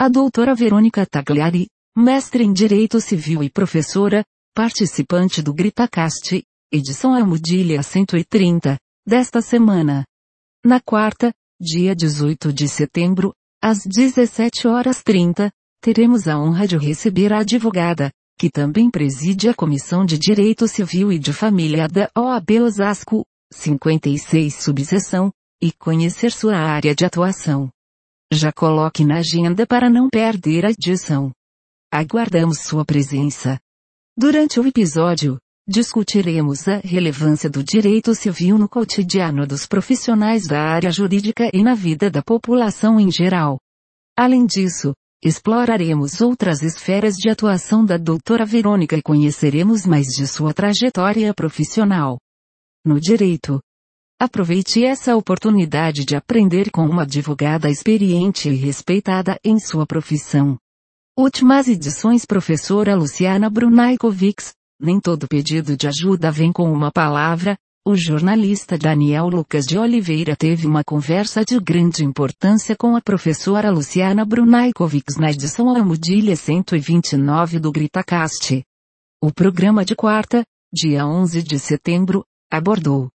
A doutora Verônica Tagliari, mestre em Direito Civil e professora, participante do GritaCast, edição Almudília 130, desta semana. Na quarta, dia 18 de setembro, às 17h30, teremos a honra de receber a advogada, que também preside a Comissão de Direito Civil e de Família da OAB Osasco, 56 subseção, e conhecer sua área de atuação. Já coloque na agenda para não perder a edição. Aguardamos sua presença. Durante o episódio, discutiremos a relevância do direito civil no cotidiano dos profissionais da área jurídica e na vida da população em geral. Além disso, exploraremos outras esferas de atuação da doutora Verônica e conheceremos mais de sua trajetória profissional no direito. Aproveite essa oportunidade de aprender com uma advogada experiente e respeitada em sua profissão. Últimas edições. Professora Luciana Brunaicovics. Nem todo pedido de ajuda vem com uma palavra. O jornalista Daniel Lucas de Oliveira teve uma conversa de grande importância com a professora Luciana Brunaicovics na edição Almudília 129 do GritaCast. O programa de quarta, dia 11 de setembro, abordou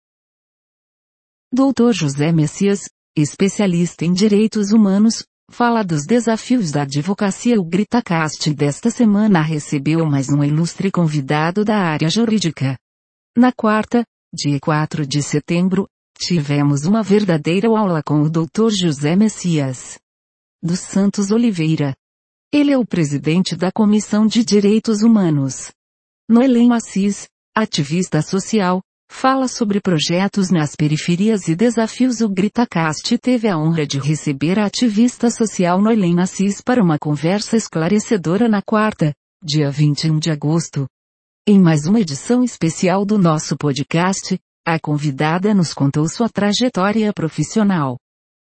Dr. José Messias, especialista em direitos humanos, fala dos desafios da advocacia. O GritaCast desta semana recebeu mais um ilustre convidado da área jurídica. Na quarta, dia 4 de setembro, tivemos uma verdadeira aula com o Dr. José Messias dos Santos Oliveira. Ele é o presidente da Comissão de Direitos Humanos. Noelen Assis, ativista social, fala sobre projetos nas periferias e desafios. O GritaCast teve a honra de receber a ativista social Noelen Assis para uma conversa esclarecedora na quarta, dia 21 de agosto. Em mais uma edição especial do nosso podcast, a convidada nos contou sua trajetória profissional.